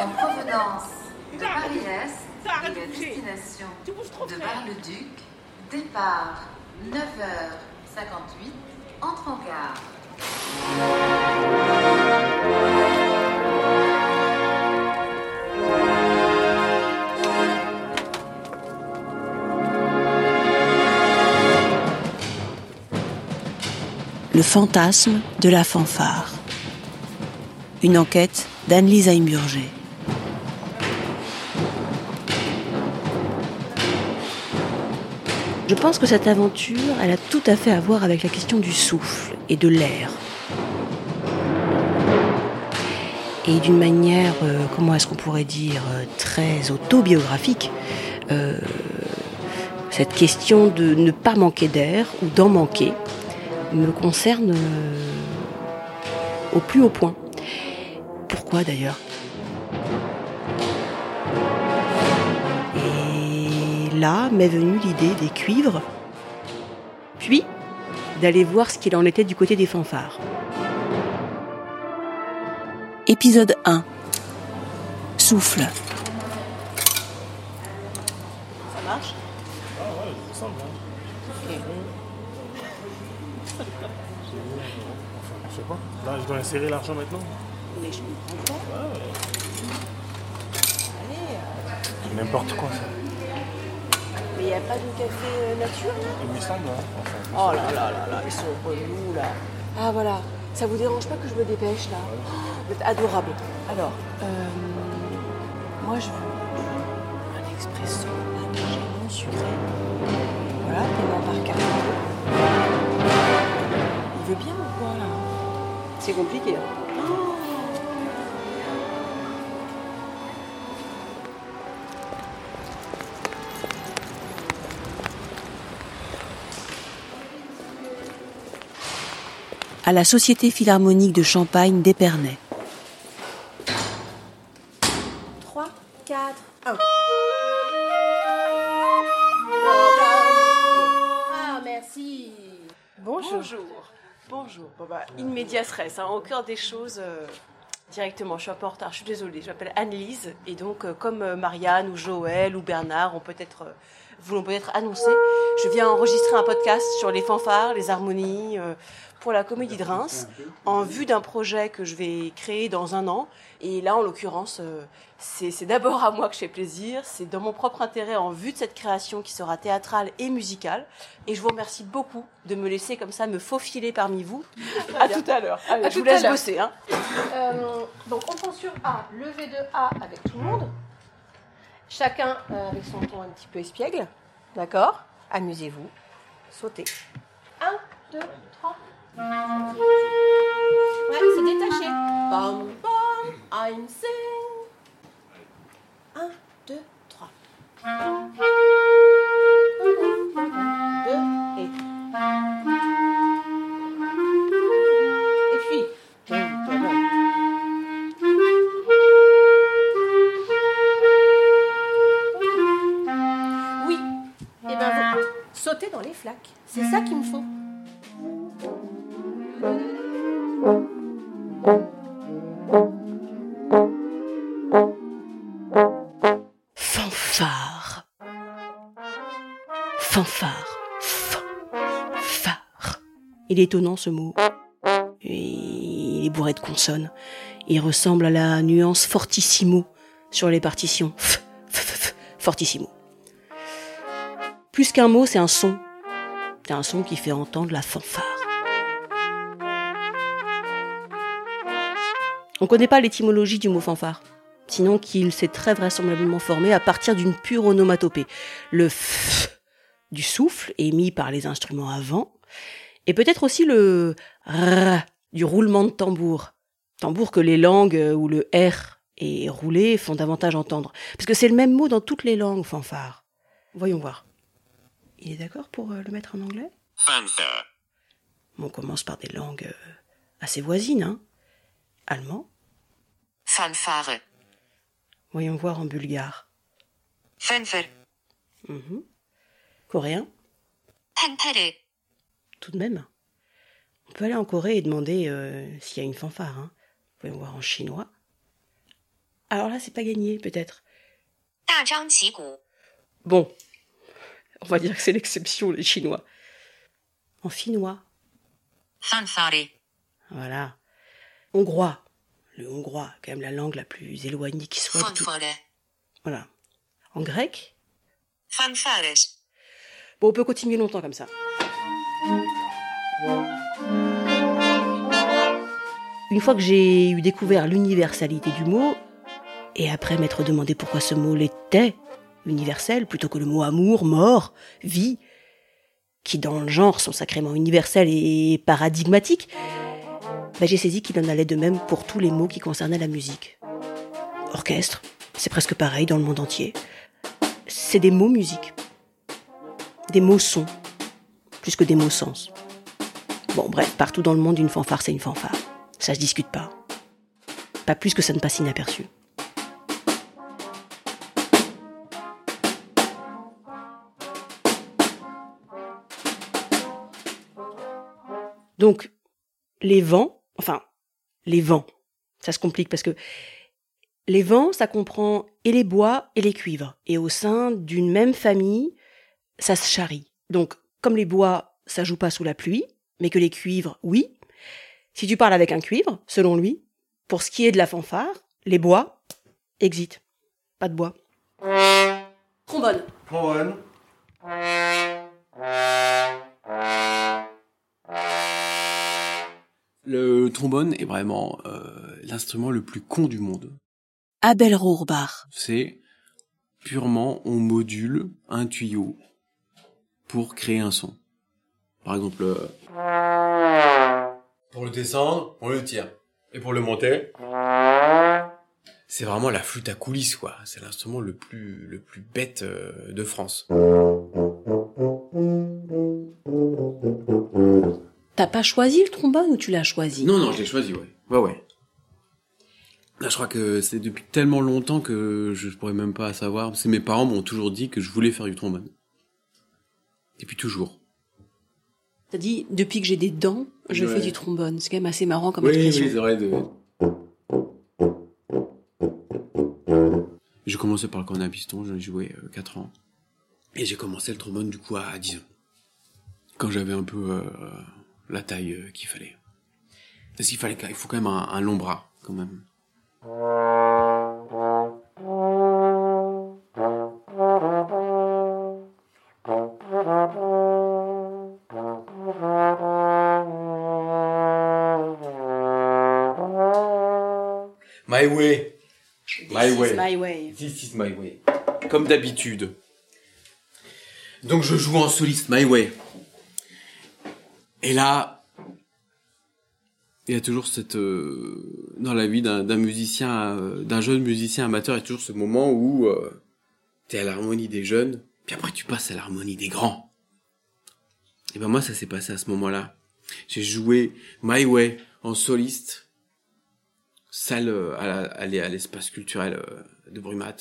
en provenance de Paris-Est et à destination de Bar-le-Duc, départ 9h58, entre en gare. Le fantasme de la fanfare. Une enquête d'Anne-Lise Heimburger. Je pense que cette aventure, elle a tout à fait à voir avec la question du souffle et de l'air. Et d'une manière, comment est-ce qu'on pourrait dire, très autobiographique, cette question de ne pas manquer d'air ou d'en manquer me concerne au plus haut point. Pourquoi d'ailleurs ? Et là m'est venue l'idée des cuivres, puis d'aller voir ce qu'il en était du côté des fanfares. Épisode 1. Souffle. Ça marche ? Ah ouais, ça semble. Enfin, je sais pas. Là, je dois insérer l'argent maintenant. Mais je comprends pas. Allez. N'importe quoi, ça. Mais il n'y a pas de café nature là ? Il me semble, hein. Enfin, Oh là là là là, ils sont relous là. Ah voilà, ça vous dérange pas que je me dépêche là ? Vous êtes adorable. Alors, moi je veux un expresso non sucré. Voilà, paiement par carte. Il veut bien ou quoi là ? C'est compliqué. Hein. À la Société Philharmonique de Champagne d'Épernay. 3, 4, 1. Ah, merci. Bonjour. Bonjour. Bon bah, in medias res, hein, au cœur des choses, directement. Je suis un peu en retard, je suis désolée. Je m'appelle Anne-Lise et donc, comme Marianne ou Joël ou Bernard vous l'ont peut-être annoncé, je viens enregistrer un podcast sur les fanfares, les harmonies, pour la Comédie de Reims, en vue d'un projet que je vais créer dans 1 an. Et là, en l'occurrence, c'est d'abord à moi que je fais plaisir, c'est dans mon propre intérêt en vue de cette création qui sera théâtrale et musicale. Et je vous remercie beaucoup de me laisser comme ça me faufiler parmi vous. À tout à l'heure. Allez, je vous laisse bosser. Hein. Donc on prend sur A, levé de A avec tout le monde. Chacun avec son ton un petit peu espiègle. D'accord ? Amusez-vous. Sautez. 1, 2, 3. Ouais, c'est détaché. Bam, bam, I'm sing. 1, 2, 3. 2 et. Et puis. Oui. Et ben vous sautez dans les flaques. C'est ça qu'il me faut. Fanfare. Fanfare. Fanfare. Il est étonnant ce mot. Et il est bourré de consonnes. Il ressemble à la nuance fortissimo sur les partitions. Fortissimo. Plus qu'un mot, c'est un son. C'est un son qui fait entendre la fanfare. On ne connaît pas l'étymologie du mot fanfare, sinon qu'il s'est très vraisemblablement formé à partir d'une pure onomatopée. Le f du souffle émis par les instruments à vent, et peut-être aussi le r du roulement de tambour. Tambour que les langues où le r est roulé font davantage entendre. Parce que c'est le même mot dans toutes les langues, fanfare. Voyons voir. Il est d'accord pour le mettre en anglais ? Fanfare. On commence par des langues assez voisines, hein ? Allemand ? Fanfare. Voyons voir en bulgare. Fanfare. Coréen ? Fanfare. Tout de même. On peut aller en Corée et demander s'il y a une fanfare. Hein. Voyons voir en chinois. alors là, c'est pas gagné, peut-être. 大张旗鼓 Bon, on va dire que c'est l'exception, les Chinois. En finnois, fanfare voilà. Hongrois, le hongrois, quand même la langue la plus éloignée qui soit de tout. fanfare Voilà. En grec, fanfares bon, on peut continuer longtemps comme ça. Une fois que j'ai eu découvert l'universalité du mot, et après m'être demandé pourquoi ce mot l'était, universel, plutôt que le mot amour, mort, vie, qui dans le genre sont sacrément universels et paradigmatiques, j'ai saisi qu'il en allait de même pour tous les mots qui concernaient la musique. Orchestre, c'est presque pareil dans le monde entier. C'est des mots musique. Des mots sons, plus que des mots sens. Bon, bref, partout dans le monde, une fanfare, c'est une fanfare. Ça se discute pas. Pas plus que ça ne passe inaperçu. Donc, les vents, ça se complique parce que les vents, ça comprend et les bois et les cuivres. Et au sein d'une même famille, ça se charrie. Donc, comme les bois, ça joue pas sous la pluie, mais que les cuivres, oui. Si tu parles avec un cuivre, selon lui, pour ce qui est de la fanfare, les bois, exit. Pas de bois. Trombone. Trombone. Le trombone est vraiment l'instrument le plus con du monde. Abel Rohrbach. C'est purement, on module un tuyau pour créer un son. Par exemple, pour le descendre, on le tire. Et pour le monter, c'est vraiment la flûte à coulisses, quoi. C'est l'instrument le plus bête de France. T'as pas choisi le trombone ou tu l'as choisi? Non, je l'ai choisi, ouais. Ouais. Là, je crois que c'est depuis tellement longtemps que je pourrais même pas savoir. Mes parents m'ont toujours dit que je voulais faire du trombone. Depuis toujours. T'as dit, depuis que j'ai des dents, je fais du trombone. C'est quand même assez marrant comme expression. Oui, c'est vrai. J'ai commencé par le cornet à piston, j'en ai joué 4 ans. Et j'ai commencé le trombone du coup à 10 ans. Quand j'avais un peu la taille qu'il fallait. Parce qu'il faut quand même un long bras, quand même. My way. This is my way. Comme d'habitude. Donc je joue en soliste My Way. Et là, il y a toujours cette dans la vie d'un musicien, d'un jeune musicien amateur, il y a toujours ce moment où t'es à l'harmonie des jeunes, puis après tu passes à l'harmonie des grands. Et ben moi ça s'est passé à ce moment-là. J'ai joué My Way en soliste, salle à l'espace culturel de Brumat.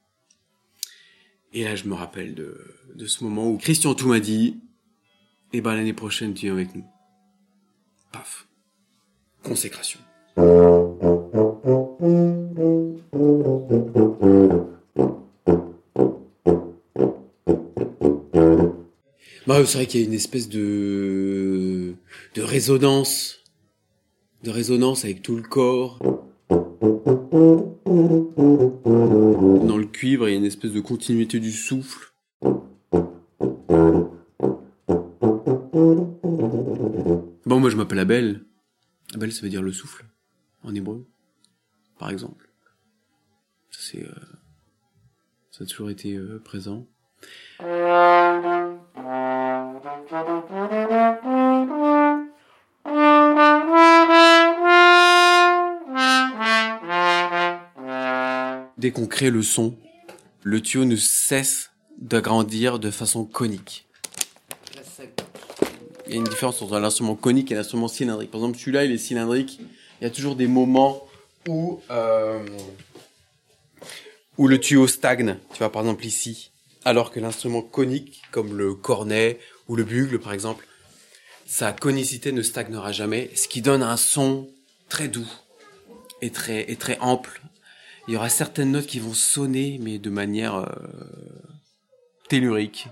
Et là je me rappelle de ce moment où Christian Tout m'a dit, et ben l'année prochaine tu viens avec nous. Paf. Consécration. Bah, c'est vrai qu'il y a une espèce de résonance avec tout le corps. Dans le cuivre, il y a une espèce de continuité du souffle. Bon, moi je m'appelle Abel. Abel, ça veut dire le souffle, en hébreu, par exemple. Ça a toujours été présent. Dès qu'on crée le son, le tuyau ne cesse d'agrandir de façon conique. Il y a une différence entre l'instrument conique et l'instrument cylindrique. Par exemple, celui-là, il est cylindrique. Il y a toujours des moments où le tuyau stagne. Tu vois, par exemple ici. Alors que l'instrument conique, comme le cornet ou le bugle, par exemple, sa conicité ne stagnera jamais, ce qui donne un son très doux et très ample il y aura certaines notes qui vont sonner, mais de manière tellurique.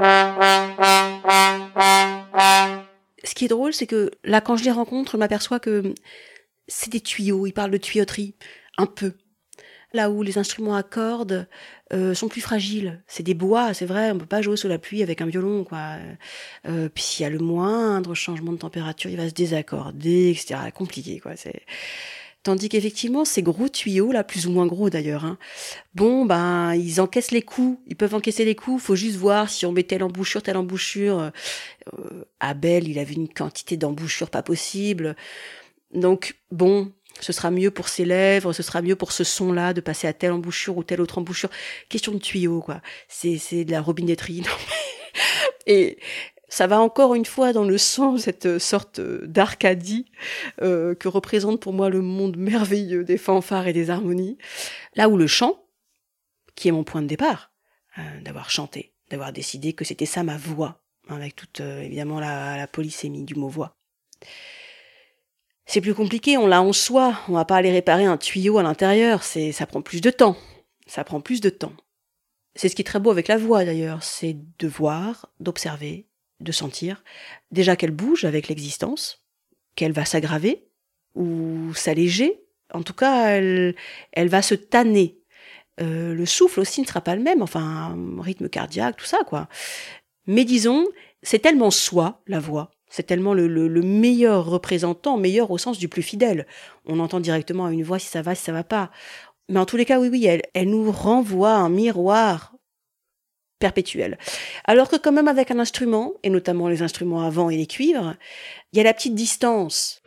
Ce qui est drôle, c'est que là, quand je les rencontre, je m'aperçois que c'est des tuyaux, ils parlent de tuyauterie, un peu. Là où les instruments à cordes sont plus fragiles. C'est des bois, c'est vrai, on peut pas jouer sous la pluie avec un violon, quoi. Puis s'il y a le moindre changement de température, il va se désaccorder, etc. Compliqué, quoi. Tandis qu'effectivement, ces gros tuyaux, là, plus ou moins gros d'ailleurs, hein, ils encaissent les coups, ils peuvent encaisser les coups, faut juste voir si on met telle embouchure. Abel, il avait une quantité d'embouchures pas possible. Donc, ce sera mieux pour ses lèvres, ce sera mieux pour ce son-là de passer à telle embouchure ou telle autre embouchure. Question de tuyaux, quoi. C'est de la robinetterie. Et ça va encore une fois dans le sens, cette sorte d'Arcadie que représente pour moi le monde merveilleux des fanfares et des harmonies. Là où le chant, qui est mon point de départ, d'avoir chanté, d'avoir décidé que c'était ça ma voix, avec toute évidemment la polysémie du mot voix. C'est plus compliqué, on l'a en soi, on va pas aller réparer un tuyau à l'intérieur, ça prend plus de temps. C'est ce qui est très beau avec la voix d'ailleurs, c'est de voir, d'observer, de sentir, déjà qu'elle bouge avec l'existence, qu'elle va s'aggraver ou s'alléger, en tout cas elle va se tanner. Le souffle aussi ne sera pas le même, enfin rythme cardiaque, tout ça quoi. Mais disons, c'est tellement soi, la voix. C'est tellement le meilleur représentant, meilleur au sens du plus fidèle. On entend directement à une voix si ça va pas. Mais en tous les cas, oui, elle nous renvoie un miroir perpétuel. Alors que quand même avec un instrument, et notamment les instruments à vent et les cuivres, il y a la petite distance.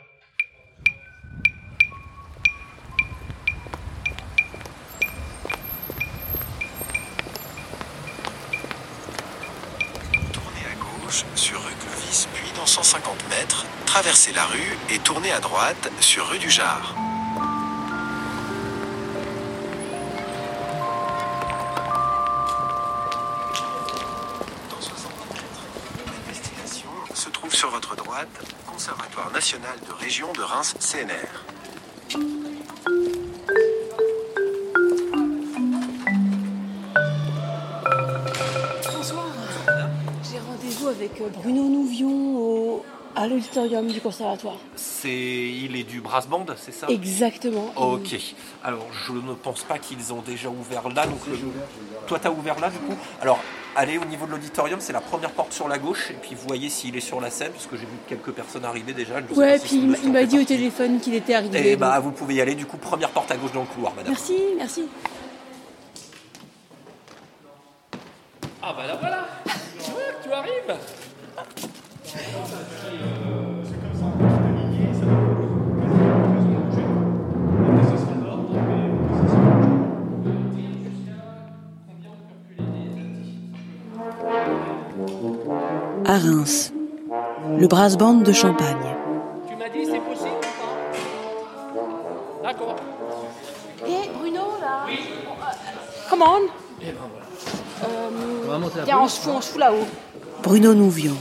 Tournez à gauche sur rue Clovis, puis dans 150 mètres, traversez la rue et tournez à droite sur rue du Jard. Dans 60 mètres, la destination se trouve sur votre droite, Conservatoire national de région de Reims-CNR. Avec Bruno Nouvion à l'auditorium du conservatoire. Il est du brass band, c'est ça ? Exactement. Ok. Alors, je ne pense pas qu'ils ont déjà ouvert là. Donc toi, tu as ouvert là, du coup ? Alors, allez au niveau de l'auditorium, c'est la première porte sur la gauche, et puis vous voyez s'il est sur la scène, parce que j'ai vu quelques personnes arriver déjà. Ouais, puis il m'a dit au téléphone qu'il était arrivé. Et vous pouvez y aller, du coup, première porte à gauche dans le couloir, madame. Merci. Ah bah là, voilà. Tu arrives. À Reims, le brass band de Champagne. Tu m'as dit c'est possible ou pas ? D'accord. Bruno, là. Oui. Come on. Viens, on se fout là-haut. Bruno Nouvion.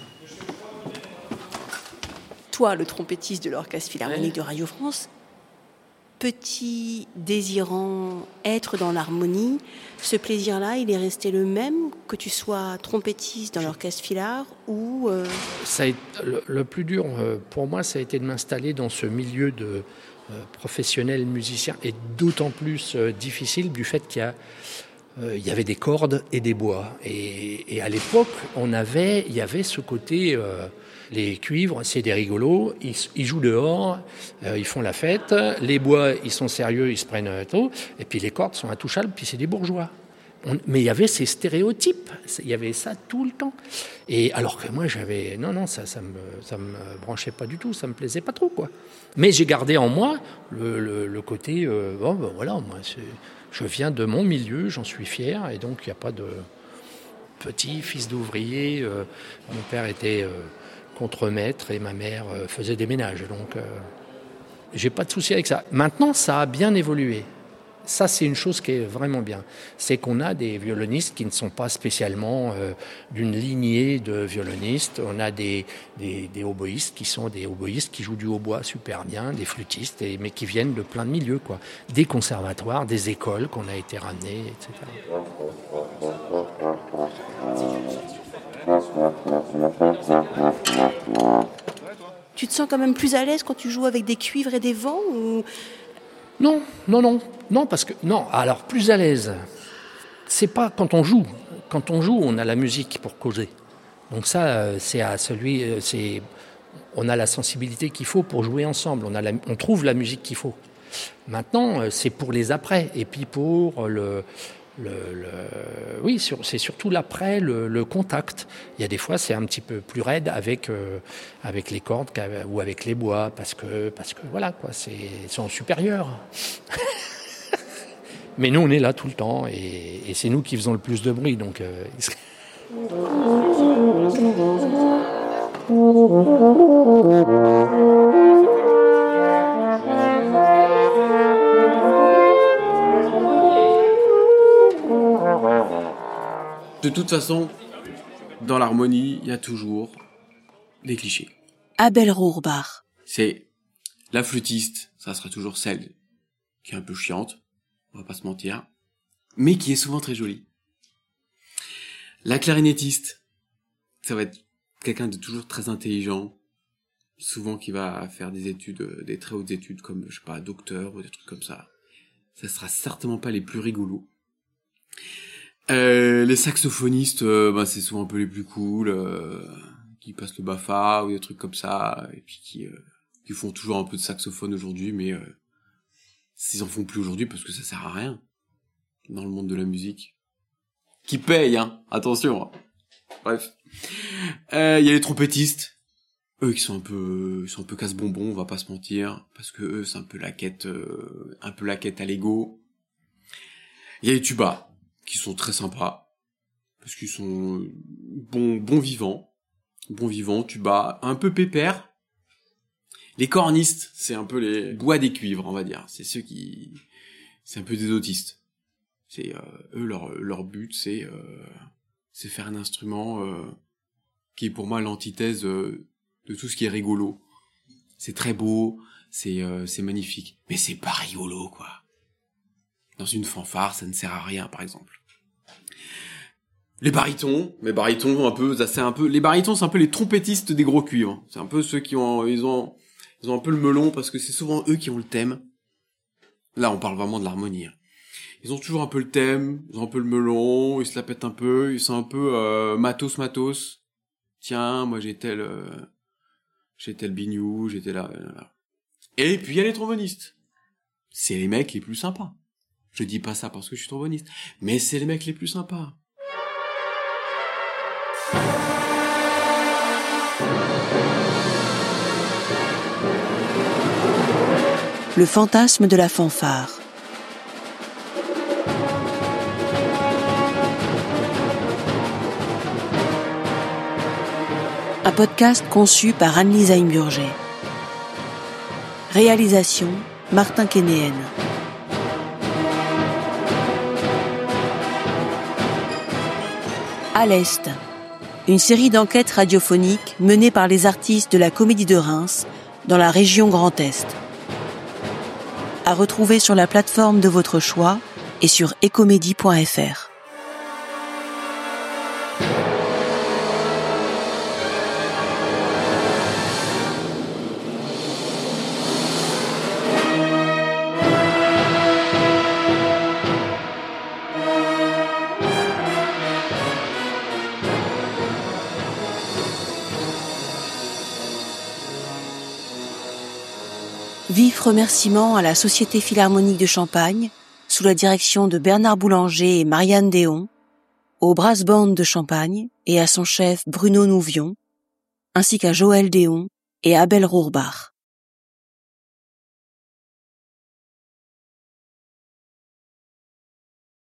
Toi, le trompettiste de l'Orchestre Philharmonique de Radio France, petit désirant être dans l'harmonie, ce plaisir-là, il est resté le même que tu sois trompettiste dans l'Orchestre Philhar ou... Ça a été, le plus dur pour moi, ça a été de m'installer dans ce milieu de professionnel musicien, et d'autant plus difficile du fait qu'il y avait des cordes et des bois. Et à l'époque, il y avait ce côté... les cuivres, c'est des rigolos, ils jouent dehors, ils font la fête. Les bois, ils sont sérieux, ils se prennent tout. Et puis les cordes sont intouchables, puis c'est des bourgeois. Mais il y avait ces stéréotypes, il y avait ça tout le temps. Et alors que moi, j'avais... Non, ça me branchait pas du tout, ça me plaisait pas trop, quoi. Mais j'ai gardé en moi le côté... voilà, moi, je viens de mon milieu, j'en suis fier, et donc il n'y a pas de petit fils d'ouvrier. Mon père était... contremaître et ma mère faisait des ménages, donc j'ai pas de souci avec ça. Maintenant, ça a bien évolué. Ça, c'est une chose qui est vraiment bien. C'est qu'on a des violonistes qui ne sont pas spécialement d'une lignée de violonistes. On a des oboïstes qui sont des oboïstes qui jouent du hautbois super bien, des flûtistes, mais qui viennent de plein de milieux, quoi. Des conservatoires, des écoles qu'on a été ramenés, etc. Tu te sens quand même plus à l'aise quand tu joues avec des cuivres et des vents ou... Non, parce que non. Alors plus à l'aise, c'est pas quand on joue. Quand on joue, on a la musique pour causer. Donc ça, on a la sensibilité qu'il faut pour jouer ensemble. On trouve la musique qu'il faut. Maintenant, c'est pour les après, et puis pour c'est surtout l'après, le contact. Il y a des fois, c'est un petit peu plus raide avec les cordes ou avec les bois, parce que voilà, quoi, ils sont supérieurs. Mais nous, on est là tout le temps, et c'est nous qui faisons le plus de bruit, donc. De toute façon, dans l'harmonie, il y a toujours des clichés. Abel Rourbach. C'est la flûtiste, ça sera toujours celle qui est un peu chiante, on va pas se mentir, mais qui est souvent très jolie. La clarinettiste, ça va être quelqu'un de toujours très intelligent, souvent qui va faire des études, des très hautes études comme, je sais pas, docteur ou des trucs comme ça. Ça sera certainement pas les plus rigolos. Les saxophonistes, c'est souvent un peu les plus cool, qui passent le BAFA ou des trucs comme ça, et puis qui font toujours un peu de saxophone aujourd'hui, mais ils en font plus aujourd'hui parce que ça sert à rien dans le monde de la musique. Qui paye, hein, attention. Bref, il y a les trompettistes, eux qui sont un peu casse-bonbons, on va pas se mentir, parce que eux c'est un peu la quête à l'ego. Il y a les tubas, qui sont très sympas, parce qu'ils sont bons vivants, tuba, un peu pépère. Les cornistes, c'est un peu les bois des cuivres, on va dire. C'est un peu des autistes. C'est eux leur but, c'est faire un instrument qui est pour moi l'antithèse de tout ce qui est rigolo. C'est très beau, c'est magnifique, mais c'est pas rigolo, quoi. Dans une fanfare, ça ne sert à rien, par exemple. Les barytons, les barytons c'est un peu les trompettistes des gros cuivres. C'est un peu ceux qui ils ont un peu le melon parce que c'est souvent eux qui ont le thème. Là, on parle vraiment de l'harmonie. Ils ont toujours un peu le thème, ils ont un peu le melon, ils se la pètent un peu, ils sont un peu matos. Tiens, moi j'ai tel bignou, j'étais là. Et puis il y a les trombonistes. C'est les mecs les plus sympas. Je dis pas ça parce que je suis tromboniste, mais c'est les mecs les plus sympas. Le fantasme de la fanfare. Un podcast conçu par Anne-Lise Heimburger. Réalisation Martin Kénéen. À l'Est, une série d'enquêtes radiophoniques menées par les artistes de la Comédie de Reims dans la région Grand Est. À retrouver sur la plateforme de votre choix et sur ecomédie.fr. Vifs remerciements à la Société Philharmonique de Champagne, sous la direction de Bernard Boulanger et Marianne Déon, au Brass Band de Champagne et à son chef Bruno Nouvion, ainsi qu'à Joël Déon et Abel Rourbach.